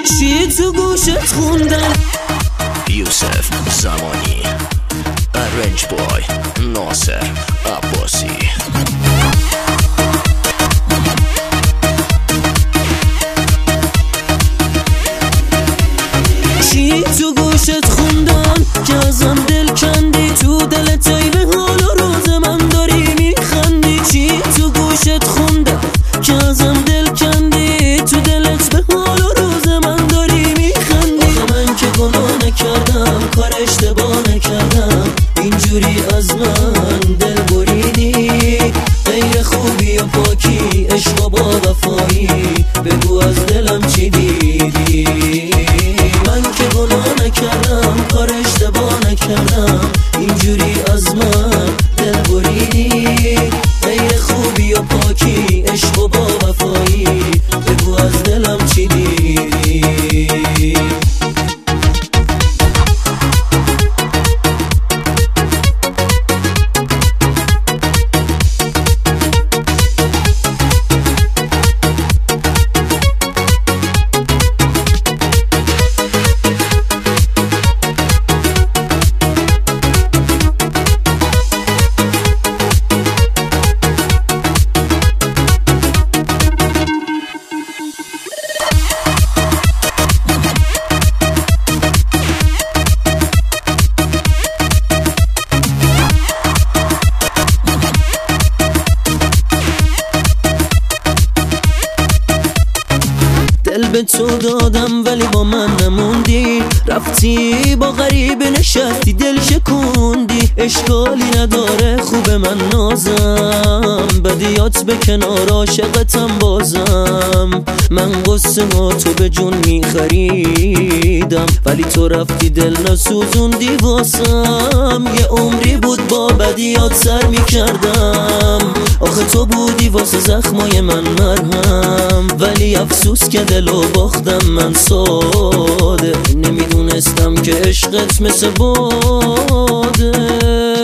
چی تو گوشت خوندن؟ یوسف زمانی، رنج بای ناصر عباسی. چی تو گوشت خوندن که ازم دل کندی؟ تو دلت ای به حال و روز من داری میخندی. چی تو گوشت خوندن که ازم دل کندی؟ تو دلت به حال و روز من داری میخندی. آخه من که گناه نکردم، کار اشتباه نکردم، اینجوری از من دل بریدی. غیر خوبی و پاکی، عشق و با وفایی، بگو از دلم چی دیدی؟ من که گناه نکردم، کار اشتباه نکردم، اینجوری از من دل بریدی. غیر خوبی و پاکی، عشق و با وفایی، بگو از دلم چی دیدی؟ دل به تو دادم ولی با من نموندی، رفتی با غریب نشستی دل شکوندی. اشکالی نداره خوب من نازم، بدیات به کنار عاشقتم بازم. من قصه ما تو به جون میخریدم، ولی تو رفتی دل نسوزوندی واسم. یه عمری بود با بدیات سر میکردم، آخه تو بودی واسه زخمای من مرهم. ولی افسوس که دلو باختم من ساده، نمیدونستم که عشقت مثل باده.